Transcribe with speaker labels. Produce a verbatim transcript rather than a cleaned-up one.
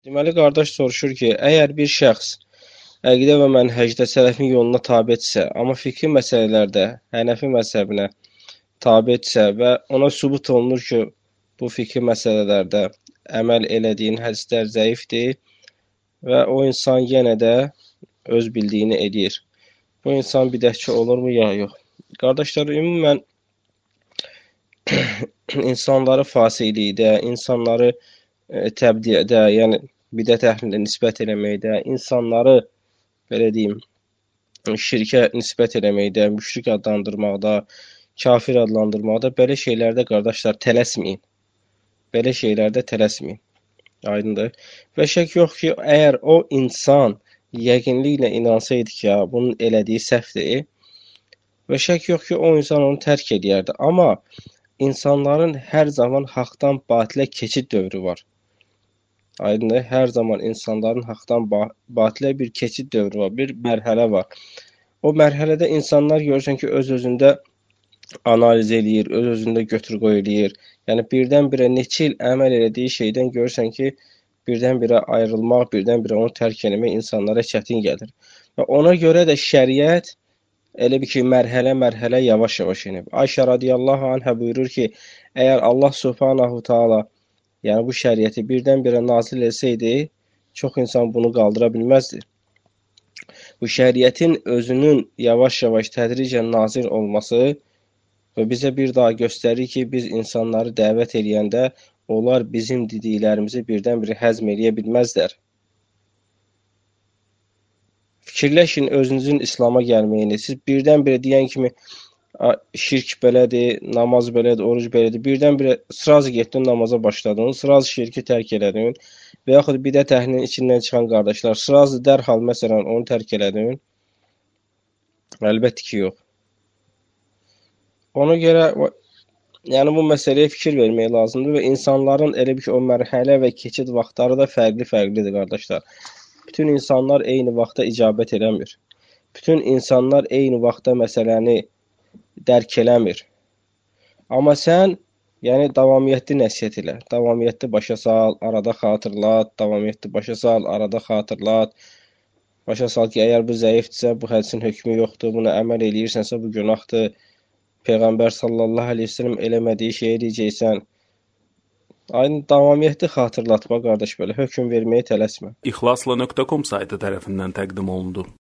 Speaker 1: Deməli, qardaş soruşur ki, əgər bir şəxs əqidə və mənhəcdə sələfin yoluna tabedirsə, amma fikri məsələlərdə Hənəfi məzhəbinə tabedirsə və ona sübut olunur ki, bu fikri məsələlərdə əməl elədiyin hədislər zəifdir və o insan yenə də öz bildiyini edir. Bu insan bidətçi olurmu, ya yox? Qardaşlar, ümumən insanları fasiqlikdə, insanları e, təbdiədə, yəni bidət əhlinə nisbət eləməkdə, insanları belə deyim, şirkə nisbət eləməkdə, müşrik adlandırmaqda, kafir adlandırmaqda belə şeylərdə qardaşlar tələsməyin. Belə şeylərdə tələsməyin. Aydındır. Və şək yox ki, əgər o insan yəqinliklə inansaydı ki, ya, bunun elədiyi səhvdir, və şək yox ki, o insan onu tərk edərdi. Amma insanların hər zaman haqdan batilə keçid dövrü var. Aydındır. Hər zaman insanların haqdan batilə bir keçid dövrü var, bir mərhələ var. O mərhələdə insanlar görürsən ki, öz-özündə analiz eləyir, öz-özündə götür-qoy eləyir. Yəni, birdən-birə neçə il əməl elədiyi şeydən görürsən ki, birdən-birə ayrılmaq, birdən-birə onu tərk eləmək insanlara çətin gəlir. Və ona görə də şəriət elə bir ki, mərhələ-mərhələ yavaş-yavaş inib. Ayşə radiyallahu anhə buyurur ki, əgər Allah subhanahu taala yəni bu şəriəti birdən-birə nazil etsəydi, çox insan bunu qaldıra bilməzdi. Bu şəriətin özünün yavaş-yavaş tədricən nazil olması və bizə bir daha göstərir ki, biz insanları dəvət eləyəndə onlar bizim dediklərimizi birdən-birə həzm eləyə bilməzlər. Fikirləşin özünüzün İslam'a gəlməyini. Siz birdən-birə deyən kimi şirk belədir, namaz belədir, oruc belədir. Birdən-birə sırazı getdin namaza başladın, sırazı şirki tərk elədin və yaxud bidət əhlinin içindən çıxan qardaşlar sırazı dərhal məsələn onu tərk elədin. Əlbəttə ki, yox. Ona görə yəni bu məsələyə fikir vermək lazımdır və insanların elə bir ki, o mərhələ və keçid vaxtları da fərqli-fərqlidir qardaşlar. Bütün insanlar eyni vaxtda icabət eləmir. Bütün insanlar eyni vaxtda məsələni dərk eləmir. Amma sən, yəni davamiyyətli nəsihət elə. Davamiyyətli başa sal, arada xatırlat, davamiyyətli başa sal, arada xatırlat. Başa sal ki, əgər bu zəifdirsə, bu hədisin hökmü yoxdur, buna əməl eləyirsənsə, bu günahdır. Peyğəmbər sallallahu aleyhi ve sellem eləmədiyi şeyə deyəcəksən. Aynı davamiyyətli xatırlatma, qardaş, belə hökm verməyə tələsmə.
Speaker 2: İxlasla nöqtə com saytı tərəfindən təqdim olundu.